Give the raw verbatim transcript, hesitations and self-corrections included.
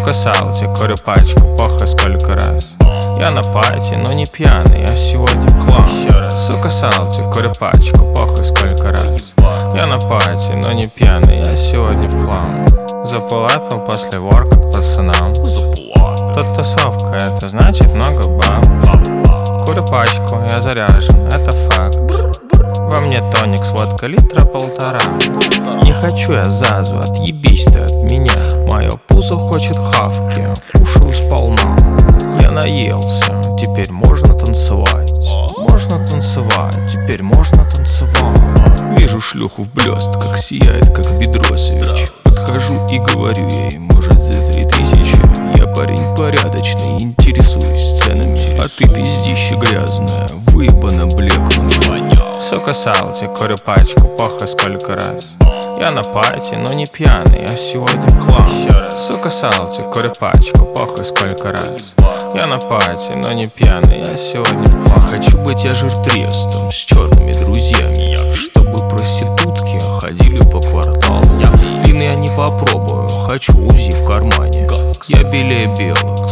Сука, салти, курю пачку, похуй сколько раз. Я на пати, но не пьяный, я сегодня в хлам. Сука, салти, курю пачку, похуй сколько раз. Я на пати, но не пьяный, я сегодня в хлам. Заполапил после ворка к пацанам. Тут тусовка, это значит много баб. Курю пачку, я заряжен, это факт. Во мне тоник с водкой литра полтора. Не хочу я зазу, отъебись ты от меня. Мое пузо хочет хавки, кушаю сполна. Я наелся, теперь можно танцевать. Можно танцевать, теперь можно танцевать. Вижу шлюху в блестках, сияет как Бедросович. Подхожу и говорю ей, может за три тысячи. Я парень порядочный, интересуюсь ценами. А ты пиздище грязная, выебана блеклая. Сука, салти, курю пачку, похуй сколько раз. Я на пати, но не пьяный, я сегодня в хлам. Сука, салти, курю пачку, похуй сколько раз. Я на пати, но не пьяный, я сегодня в хлам. Хочу быть я жиртрестом с черными друзьями, чтобы проститутки ходили по кварталу. Длинный я не попробую, хочу УЗИ в кармане. Я белее белых,